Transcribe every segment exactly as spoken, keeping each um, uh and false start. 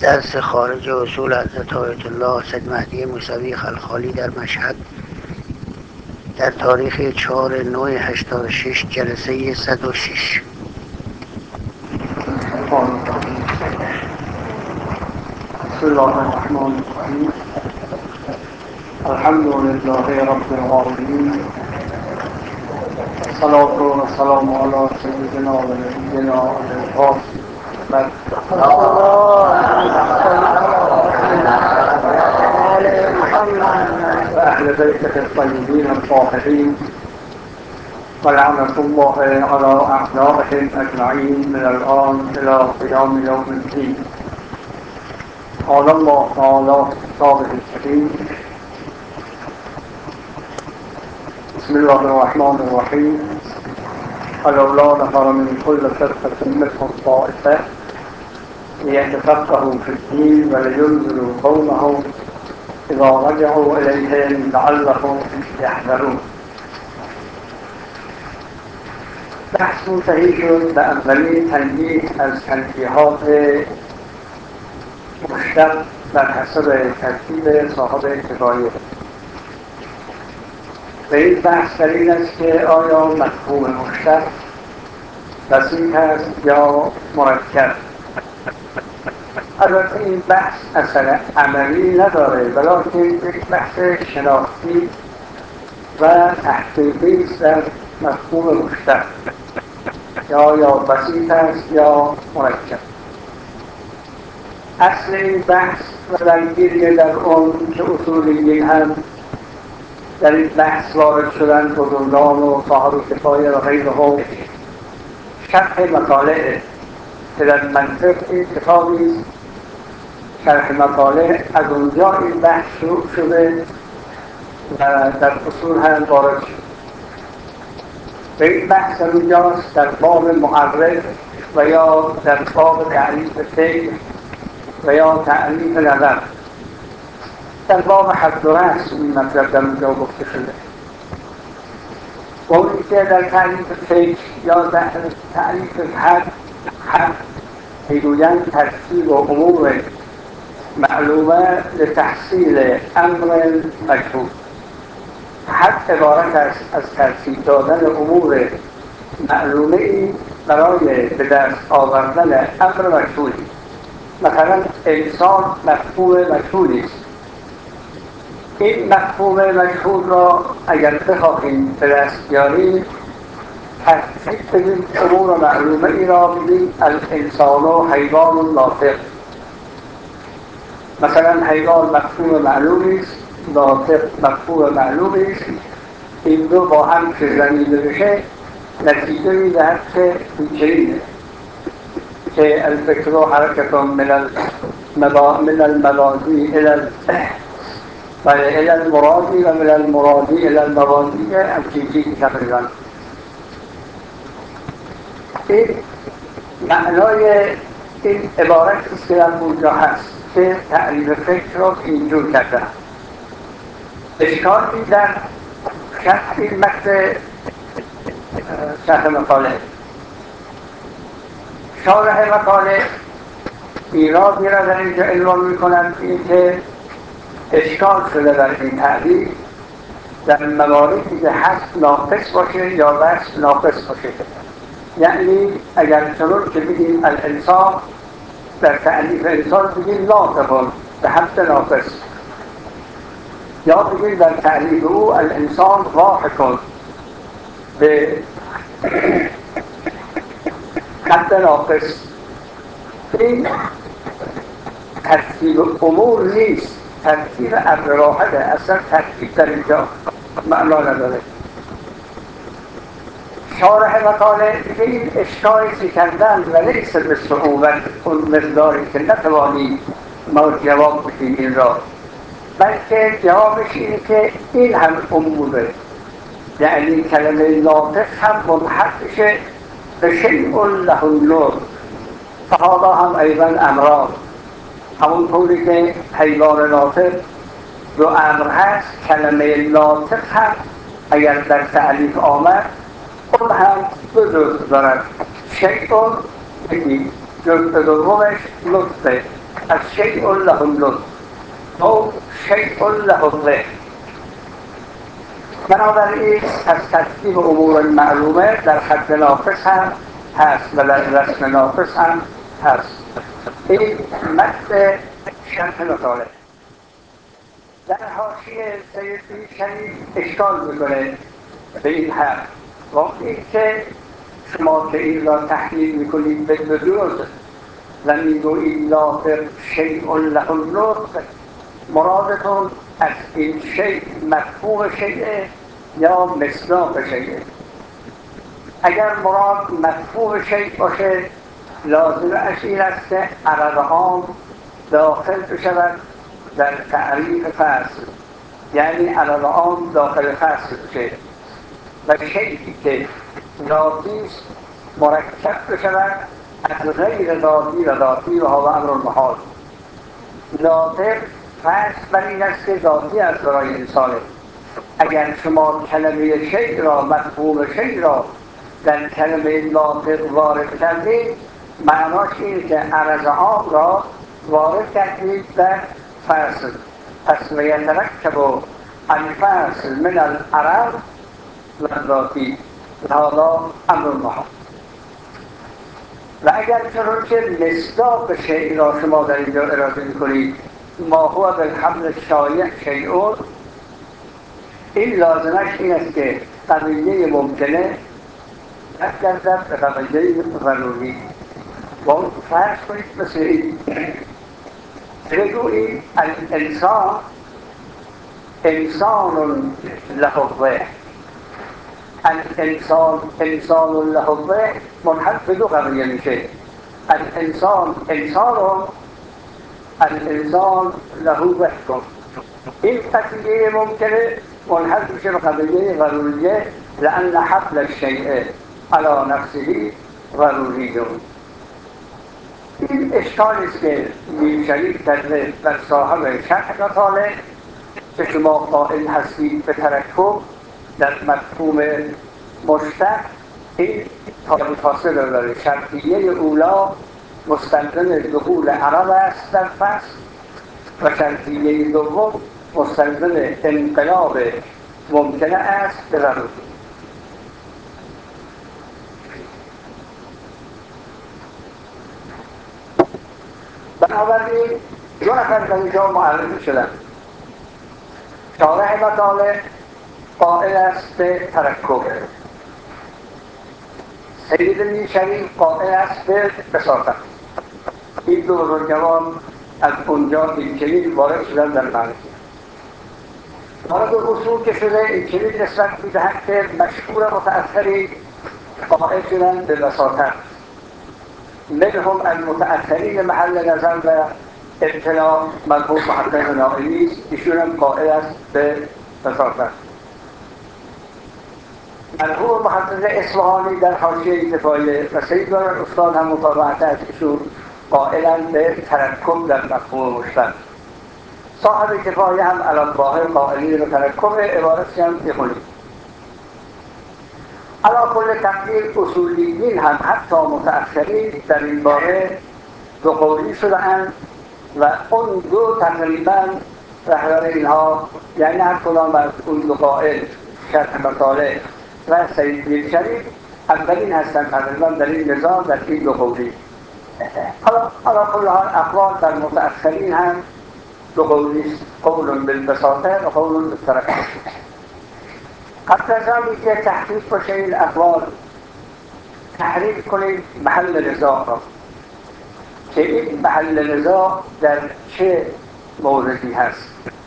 درس خارج اصول حضرت آیت الله سید مهدی موسوی خلخالی در مشهد در تاریخ چهار نه هشتاد و شش جلسه صد و شش. بسم الله الرحمن الرحیم. الحمد لله رب العالمین. الصلاة والسلام علی سیدنا و نبینا الفاضل و اهل بیته الطیبین الطاهرین و لعنة الله علی اعدائهم اجمعین من الآن الی قیام یوم الدین. قال الله تعالی فی کتابه الکریم: بسم الله الرحمن الرحیم. فلولا نفر من كل فرقة منهم طائفة ليتفقهوا في الدين ولينذروا قومهم إذا رجعوا إليهم لعلهم يحذرون. بحث منتهی شد به اولین تنبیه از تنبیهات مشتق بر حسب ترتیب صاحب کفایه. و این بحث در این است که آیا مفهوم مشتق بسیط است یا مرکب. البته این بحث اثر عملی نداره، بلکه یک بحث شناختی و تحقیقی است در مفهوم مشتق، یا یا بسیط است یا مرکب. اصل این بحث و درگیری در اون که اصولیین هم در این بحث وارد شدن، بزرگان و صاحب کفایه و غیرهم، شرح مطالعه که در منطق این کتابی است. شرح مطالعه از اونجا این بحث شروع شده و در اصول هم وارد شد. و این بحث در اونجاست در باب معرف و یا در باب تعریف فکر و یا تعریف نظر. در باب حد و رسم این مطلب در اونجا گفته شده. و اونی که در تعریف فکر یا در تعریف حد حد میگویند ترتیب و امور معلومه لتحصیل امر مجهول. حد عبارت است از ترتیب دادن امور معلومه ای برای به دست آوردن امر مجهولی. مثلا انسان مفهوم مجهولی است. این مفهوم مجهول را اگر بخواهیم به دست بیاریم، ترتیب بدیم امور معلومه ای را بگیم الانسان و حیوان ناطق. مثلا حیوان مفهوم معلومی است، ناطق مفهوم معلومی است. این دو با هم که زمینه بشه نتیجه میدهد که این که الفکر و حرکت من المبادی الى المرادی و من المرادی الى المبادی همچین چیزی تقریبا. این معنای این عبارتی است که در اونجا هست که تعریف فکر را اینجور کرده. اشکالی در شرح این متن شرح مقاله. شارح مقاله ایرادی را در اینجا عنوان می‌کند، این که اشکال شده در این تعریف در مواردی که حذف ناقص باشه یا وصف ناقص باشه. یعنی اگر چنون که بگیم الانسان، در تعریف انسان بگیم ناطق به حد ناقص، یا بگیم در تعریف او الانسان ضاحک به حد ناقص. این ترتیب امور نیست، ترتیب امر راحته. اصلا ترتیب در اینجا معنا نداره. شارح مقاله که این اشکالی کردن و لیس به صعوبت اون مقداری که نتوانیم ما جواب بدیم این را، بلکه جوابش اینه که این هم اموره. یعنی کلمه ناطق هم منحط بشه به شیء له اللطف، فهذا هم ایضا امران. همون طوری که حیوان ناطق دو امر هست، کلمه ناطق هم اگر در تعریف آمد اون هم دو جزء دارد. شیء یکی جزء دومش لطفه از شیء له اللطف و شیء له الظهر. بنابراین از ترتیب امور معلومه در خط ناقص هم هست و در رسم ناقص هم هست. این متن شرح مطالب. در حاشیه سید میرشریف اشکال میکنه به این حرف و این که شما که این را تحلیل میکنید به جز و میگویید لاغر شیء له اللطف، مرادتون از این شیء مفهوم شیء یا مصداق شیء؟ اگر مراد مفهوم شیء باشه لازم اش این است که عرض عام داخل بشود در تعریف فصل، یعنی عرض عام داخل فصل بشه و شیئی که ذاتی است مرکب بشود از غیر ذاتی و ذاتی و هوا امر المحال. ناطق فرض بر این است که ذاتی از برای انسانه. اگر شما کلمه شیء را مفهوم شیء را در کلمه ناطق وارد کردید، معناش اینه که عرض عام را وارد کردید در فصل. پس ویترکب الفصل من العرض و ذاتی و هذا امر المحال. و اگر چنانچه مصداق شیء را شما در اینجا اراده می‌کنید ما هو بالحمل شایع شیء، این لازمش این است که قضیه ممکنه نگردد به قضیه ضروری. و اون فرض کنید مثل این بگویید الانسان انسان له الظهر. الانسان انسان له الظهر منحل به دو قضیه میشه. الانسان انسان الانسان له ظهر. این قضیه ممکنه منحل میشه به قضیه ضروریه، لأن حمل الشیء علی نفسه ضروری. این اشکالی است که میرشریف کرده بر صاحب شرح مطالب که شما قائل هستید به ترکب در مفهوم مشتق. این فاصله داره. شرطیه اولا مستلزم دخول عرب است در فصل و شرطیه دوم مستلزم انقلاب ممکنه است به ضروری. بنابراین دو نفر در اینجا معرفی شدن. شارح مطالب قائل است به ترکب، سید میرشریف قائل است به بساطت. این دو بزرگوار از اونجا این کلید وارد شدن در معنی. وارد اصول که شده این کلید نسبت میدهد که مشهور متأثری قائل شدن به بساطت. منهم المتأثرین محل نظر و ابتلاع مرحوم محقق نائینی است، ایشون هم قائل است به بساطت. مرحوم محقق اصفهانی در حاشیه دفاعیه و سید دارن استاد هم مطابقت از ایشون قائلند به ترکب در مفهوم مشتق. صاحب دفاعیه هم علی ظاهر قائلی به ترکب، عبارتی هم بخونید. علی کل تقدیر اصولیین هم حتی متأخرین در این باره دو قولی شده‌اند و اون دو تقریبا رهبر اینها، یعنی هر کدام از اون دو قائل شرح مطالب و سید میرشریف اولین هستند تقریبا در این نظام در این دو قولی. حالا علی کل حال اقوال در متأخرین هم دو قولی است، قول بالبساطه و قول بالترکب. قبل از آن که تحقیق باشه این اقوال تحریف کنید محل نزاع را که این محل نزاع در چه موردی هست.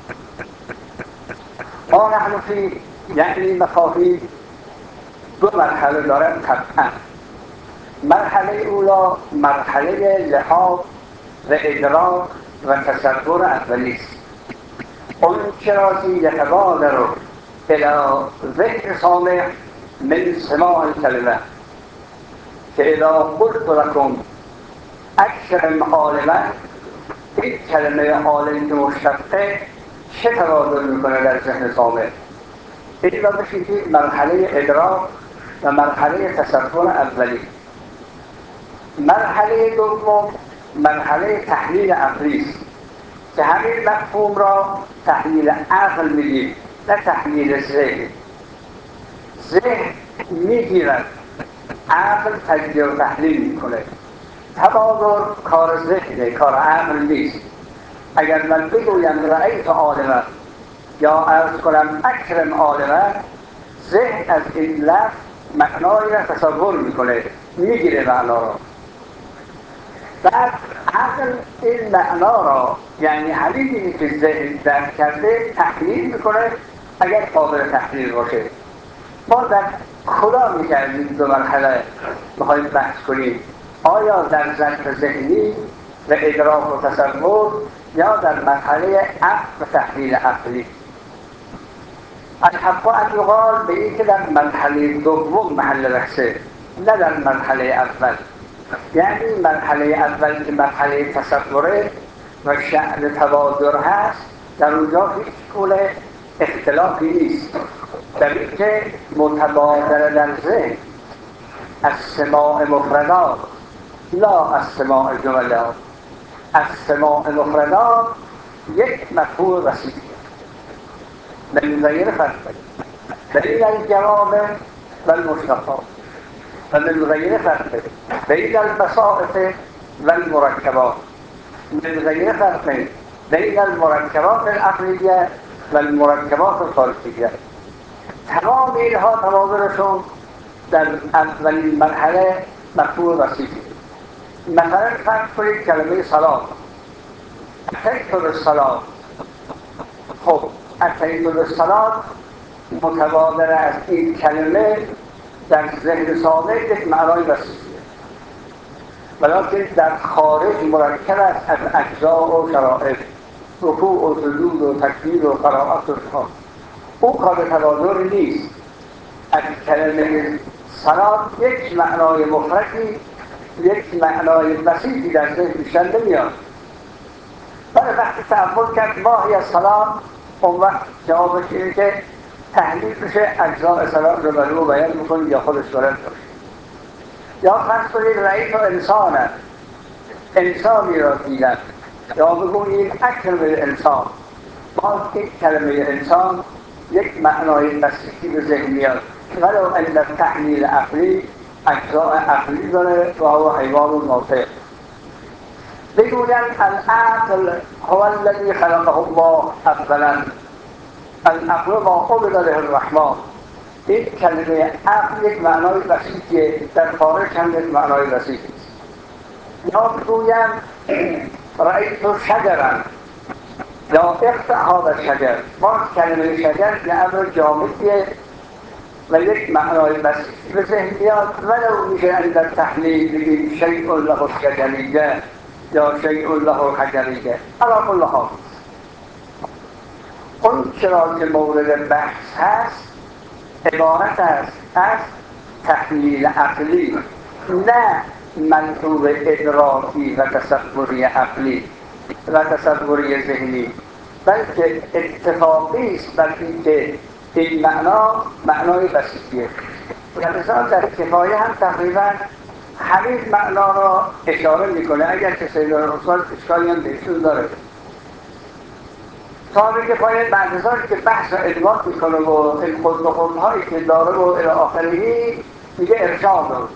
ما نحن فی یعنی مفاهیم دو مرحله دارد طبعا. مرحله اولا مرحله لحاظ و ادراک و تصور اولی است. اون چرازی یتبادر رو الى ذکر سامع من سماع الکلمه که اذا قلت لکم اکثر عالما، این کلمه عالم که مشتقه چه تبادر میکنه در ذهن سامع؟ این را بشید مرحله ادراک و مرحله تصور اولی. مرحله دوم مرحله تحلیل عقلی است که همین مفهوم را تحلیل عقل میگیم، نه تحلیل ذهن. ذهن میگیرد، عقل تجزیه و تحلیل میکنه. تبادر کار ذهنه، کار عقل نیست. اگر من بگویم رأیت عالمه یا عرض کنم اکرم عالمه، ذهن از این لفظ معنایی را تصور میکنه، میگیره معنا را. بعد عقل این معنا را، یعنی حدیثی که ذهن درک کرده، تحلیل میکنه اگر قابل تحلیل باشه. ما در کدام میشه از این دو مرحله میخوایم بحث کنیم؟ آیا در ظرف ذهنی و ادراک و تصور، یا در مرحله عقل و تحلیل عقلی؟ الحق ان یقال به این که در مرحله دوم محل بحثه، نه در مرحله اول. یعنی مرحله اول که مرحله تصوره و شأن تبادر هست، در اونجا هیچ گونه اختلافی نیست، در اینکه متبادر در ذهن از سماع مفردات لا از سماع جملات. از سماع مفردات یک مفهوم وسیع من غیر فرق بین الجوامع و المشتقات و من غیر فرق بین البساطة و المرکبات، من غیر فرق بین المرکبات العقلیه و المرکبات الخارجیه. تمام اینها تبادرشون در اولین مرحله مفهوم وسیع. مثلا فرض کنید کلمه صلات، اتیت بالصلات. خب اتیت بالصلات متبادر از این کلمه در ذهن ساده یک معنای وسیعه، ولیکن در خارج مرکب است از اجزا و شرائط، رکوع و سجود و تکبیر و قرائت و شهاد. او قابل تبادر نیست. از کلمه صلات یک معنای مفردی، یک معنای وسیعی در ذهنشان نمیاد. ولی وقتی تأمل کرد ما هی صلات، اون وقت جوابش اینه که تحلیل بشه اجزاء صلات رو برای او بیان میکنید یا خودش دارد باشه. یا فرض کنید رأیت انسان، انسانی را دیدن، یا بگویید اکرم انسان. باز یک کلمه انسان یک معنای وسیعی به ذهن میاد، ولو ان در تحلیل عقلی اجزاء عقلی داره و هو حیوان ناطق. بگویند العقل هو الذی خلقه الله اولا، العقل ما عبد له الرحمن. این کلمه عقل یک معنای وسیعیه، در خارج هم یک معنای وسیعی است. یا بگویم رأیت شجرا یا اقطع هذا الشجر. باز کلمه شجر یه امر جامدیه و یک معنای وسیعی به ذهن بیاد، ولو میشه در تحلیل بگیم شیء له الشجریه یا شیء له الحجریه. علی کل حال اون چرا که مورد بحث هست عبارت است از تحلیل عقلی، نه منطوق ادراکی و تصوری عقلی و تصوری ذهنی، بلکه اتفاقی است بر اینکه این معنا معنای وسیعیه. مثلا در کفایه هم تقریبا همین معنا را اشاره میکنه، اگر که سید الرسول اشکالی هم بهشون داره. صاحب کفایه بعد از آن که بحث را ادوات میکنه و این خود و خودهایی که داره و الی آخری میگه ارشاد رو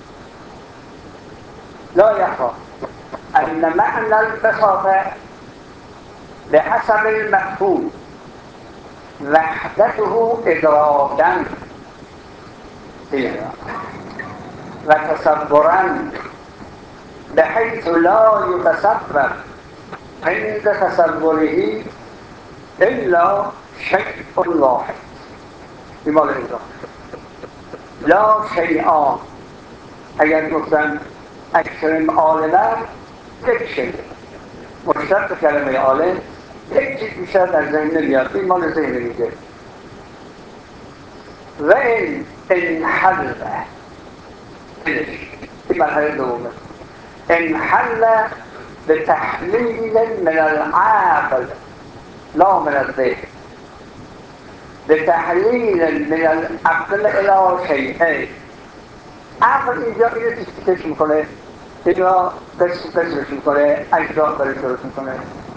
لا یخفا ان معنی البساطه بحسب المفهوم وحدته ادراکا و تصورا بحيث لا يتصور عند تصوره الا شيء واحد. بمعنى اینجا لا شیئان، اگر گفتن اکرم عالمه یک شیء، مشتق کلمه عالم یک چیز بیشتر در ذهن نمیاد، این مال ذهن میگه. و این انحل این مرحله دومه، انحل به تحلیل من العقل لا من الذهن، به تحلیل من العقل الى شیئین. عقل اینجا اینو تیکش میکنه، این را قسمش میکنه، اجزا داره درست میکنه.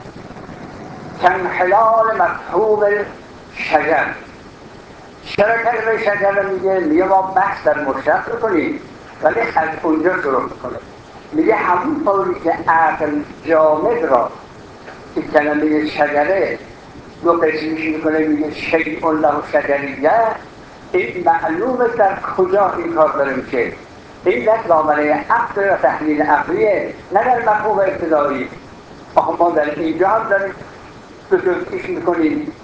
کانحلال مفهوم شجر. چرا کلمه شجر رو میگه؟ میگه ما بحث در مشتق کنیم ولی از اونجا شروع میکنه. میگه همون طوری که عقل جامد را که کلمه شجره دو قسمیش میکنه، میگه شیء له شجریه، این معلومه در کجا این کار داره میشه. این در دامنه عقل و تحلیل عقلیه، نه در مفهوم ابتدایی. آخه ما در اینجا هم داریم دو جزئیش میکنیم.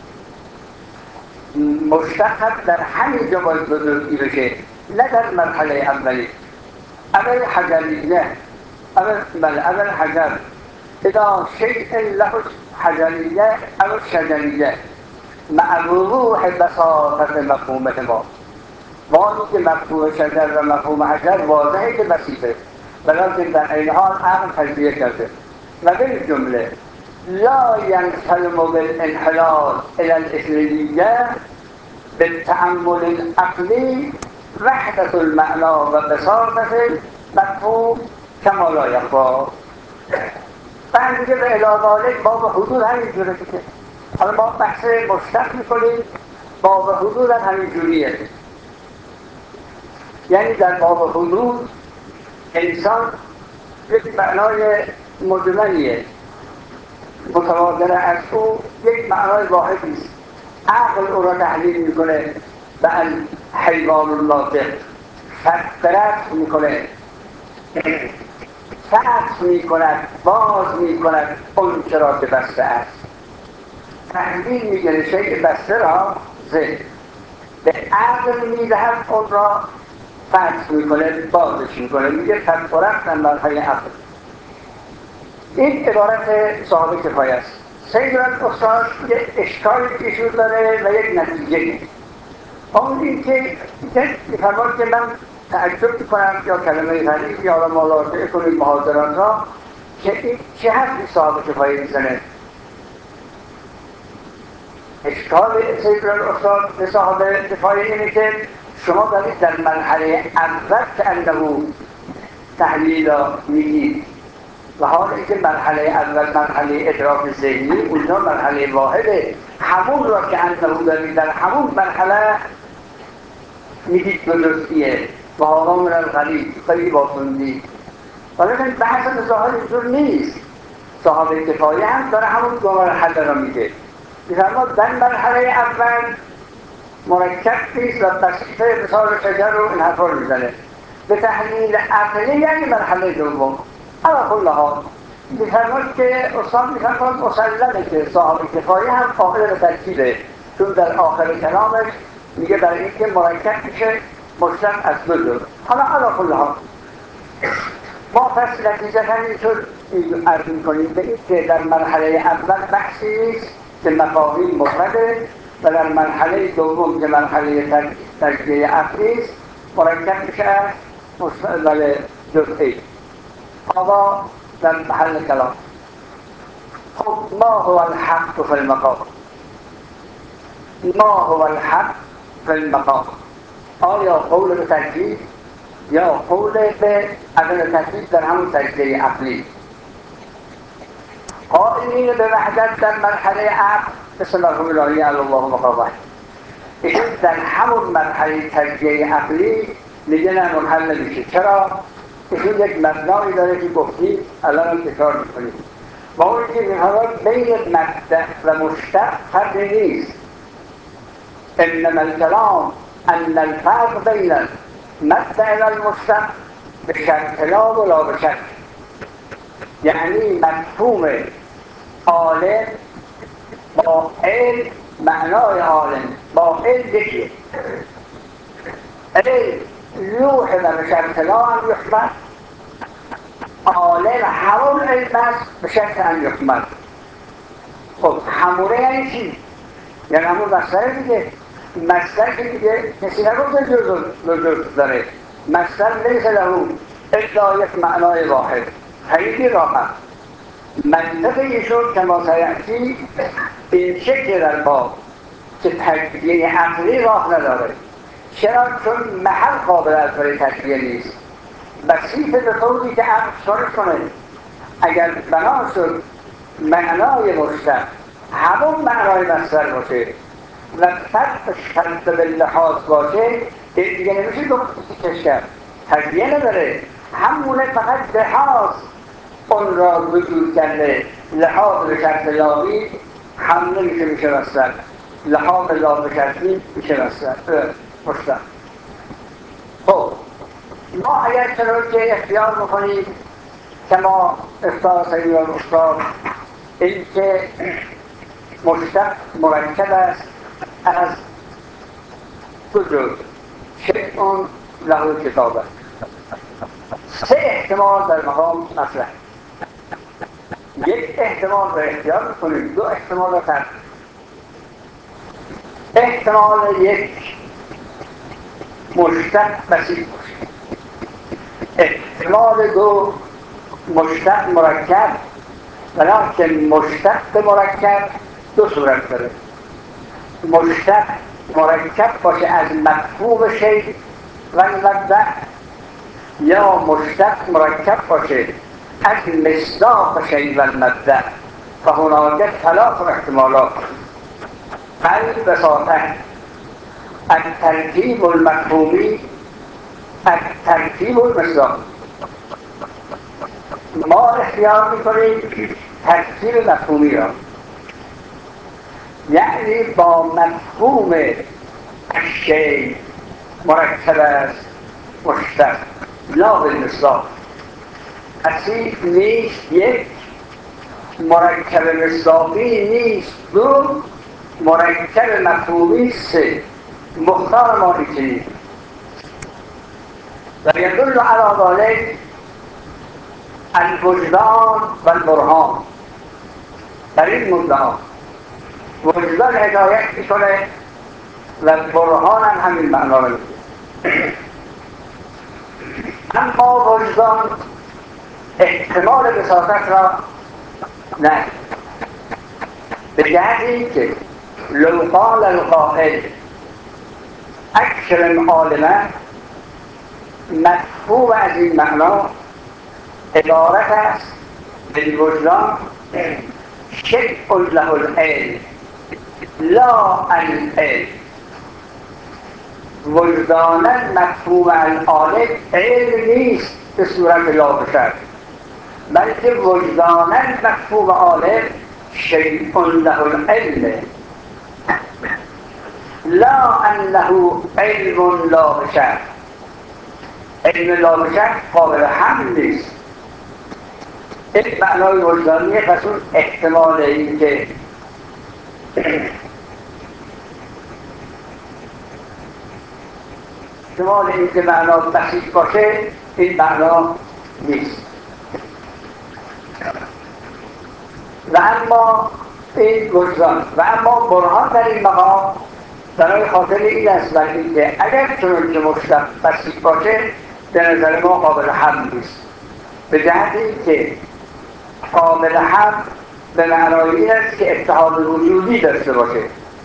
مشتق در همین جا باید دو جزئی بشه، نه در مرحله اولی. اول حجریه، اول بله اول حجر، اذا شیء له حجریه او شجریه مع وضوح بساطت مفهومه ما. وانی که مفهوم شجر و مفهوم حجر واضحه که بسیطه، بلکه در این حال عقل تجزیه کرده. و بالجمله لا ينسلم بالانحلال الى الاثنينیه بالتأمل العقلی وحدة المعنى و بساطت مفهوم کما لا یخفی. بعد دیگه به علاوه با به حدود همینجوره که حالا ما بحث مشتق میکنیم، با به حدود هم همینجوریه. یعنی در باب حدود انسان یک معنای مجملیه، متواضع از او یک معنای واحدی است. عقل او را تحلیل میکنه به حیوان الناطق، درک میکنه، فتح میکند، باز میکند اون چرا که بسته است. تحلیل میگه شیء بسته را ذهن به عقل میدهد، اون را فتح میکنه، بازش میکنه، میگه فتح و رفت در مرحله عقل. این عبارت صاحب کفایه است. سید استاد یک اشکال ایشون داره و یک نتیجه. اون این که فرماد که من تعجب میکنم یا کلمه غریب یا ملاحظه کنید محاضرات را که این چه حرفی صاحب کفایه میزنه. اشکال سید استاد به صاحب کفایه اینه که شما دارید در مرحله اول که انه تحلیل میگید و حال اینکه مرحله اول مرحله ادراک ذهنی، اونجا مرحله واحده. همون را که انه دارید در همون مرحله میگید دو جزئیه و حالا من الغریب خیلی باطندی. ولیکن بحث ظاهر اینجور نیست. صاحب کفایه هم داره همون دو مرحله را میگه. میفرماد در مرحله اول مرکب نیست و بسیطه مثال شجر رو این حرفا رو میزنه. به تحلیل عقلی یعنی مرحله دوم. اما کلها میفرماد که استاد میفرماد مسلمه که صاحب کفایه هم قائل به ترکیبه، چون در آخر کلامش میگه برای اینکه مرکب میشه مشتق از دو جزء. حالا اما کلها ما پس نتیجه همینطور عرض میکنیم به این که در مرحله اول بحثی نیست که مفاهیم مفرده و در مرحله دوم که مرحله تجزیه عقلی است مرکب میشه از مستقبل جزئی. هذا در محل کلام. خب ما هو الحق فی المقام؟ ما هو الحق فی المقام؟ آیا قول به تجزیه یا قول به عدم تجزیه در همون تجزیه عقلی؟ قائلین به وحدت در مرحله عقل مثل مرحوم الهی علی الله مقامه، ایشون در همون مرحله تجزیه عقلی میگه نه محل نمیشه. چرا؟ ایشون یک مبنایی داره که گفتیم الان هم تکرار میکنیم و اون که میفرماد بین مبدأ و مشتق فرقی نیست. انما الكلام ان الفرق بین المبدأ و المشتق به شرط لا و لا به شرط. یعنی مفهوم عالم با علم، معنای عالم با علم یکیه. علم لوح و به شرط لا هم یحمل، عالم همون علم است به شرط هم یحمل. خب همونه یعنی چی؟ یعنی همون مصدر دیگه. مصدر که دیگه کسی نگفته جزء داره. مصدر لیس له الا یک معنای واحد. خیلی راحت. منطق ایشون که ما سیأتی این شکل در باب که تجزیه عقلی راه نداره. چرا؟ چون محل قابل از برای تجزیه نیست. بسیط به طوری که عقل فرق کنه. اگر بنا شد معنای مشتق همون معنای مصدر باشه و فرق شرط به لحاظ باشه، دیگه نمیشه دو کش کرد، تجزیه نداره، همونه فقط لحاظ اون را وجود کرده. لحاظ به شرط لاغی هم نمیشه میشه مصدر، لحاظ لا به شرطی میشه مصدر مشتق. خب ما اگر چنان که اختیار بکنیم که ما افتار سیدی و استاد این که مشتق مرکب است از دو جز، شیء له کتابه، سه احتمال در مقام مطرح. یک احتمال را اختیار کنیم، دو احتمال را ترک. احتمال یک مشتق بسیط باشه، احتمال دو مشتق مرکب، ولیکن مشتق مرکب دو صورت داره. مشتق مرکب باشه از مفهوم شیء و المبدأ، یا مشتق مرکب باشه از مصداق شیء و المبدأ. فهناك ثلاث احتمالات: البساطة، الترکیب المفهومی، الترکیب المصداقی. ما اختیار میکنیم ترکیب مفهومی را، یعنی با مفهوم الشیء مرکب است مشتق، لا بالمصداق. اصیل نیست یک، مرکب مصداقی نیست دو، مرکب مفهومی سه. مختار ما اینجوری و یدل علی ذلک الوجدان و البرهان. در این مدعا وجدان هدایت میکنه و برهان هم همین معنا رو میده. اما وجدان احتمال بساطت را نه، به جهت این که لو قال القائل اکرم عالمه، مفهوم از این معنا عبارت است بالوجدان شیء له العلم لا العلم. وجدانا مفهوم العالم علم نیست به صورت لا بشر، بلکه وجدانا مفهوم عالم شیء له العلم لا انه علم لا بشر. علم لا بشر قابل حمل نیست. این معنای وجدانیه. پس اون احتمال این که احتمال این که معنا بسیط باشه این معنا نیست. و اما این وجدان و اما برهان در این مقام برای خاطر این است بر این که اگر چون که مشتق بسیط باشه به نظر ما قابل حمل نیست، به جهت این که قابل حمل به معنای این است که اتحاد وجودی داشته باشه.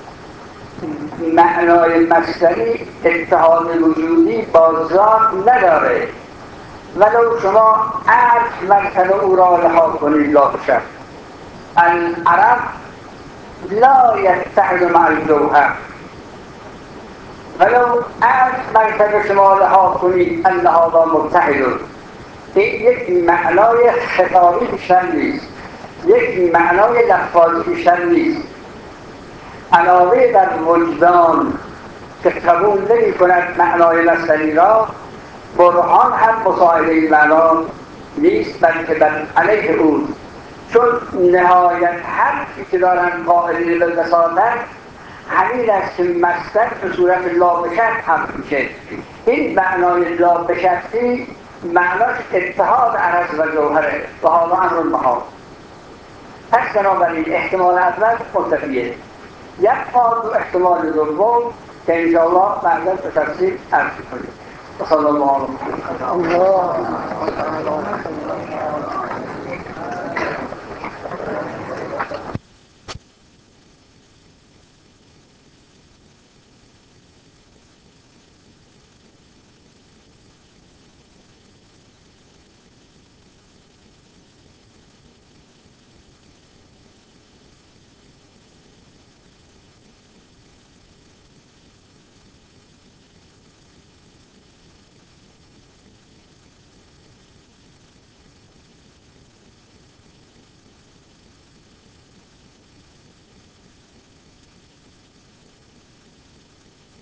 معنای مصدری اتحاد وجودی با ذات نداره، ولو شما عرض مرتبه او را لحاظ کنید لا بشر. العرب لا یتحد مع الجوهر، ولو عرض مرتبه شما لحاظ کنید ان هذا متحد. این یک معنای خطابی بیشتر نیست، یک معنای لفظی بیشتر نیست. علاوه بر وجدان که قبول نمی کند معنای مصدری را، برهان هم مساعد این معنا نیست، بلکه بر علیه اوست. چون نهایت حرفی که دارن قائلین بالبساطت همین است که مصدر به صورت لا بشرط هم میشه. این معنای لا بشرطی معناش اتحاد عرض و جوهره و حالا امر المحال. پس بنابراین احتمال اول منتفیه. یک قاعد و احتمال دوم که انشاءالله بعدا به تفصیل عرض کنیم. صلی الله علیه و سلم.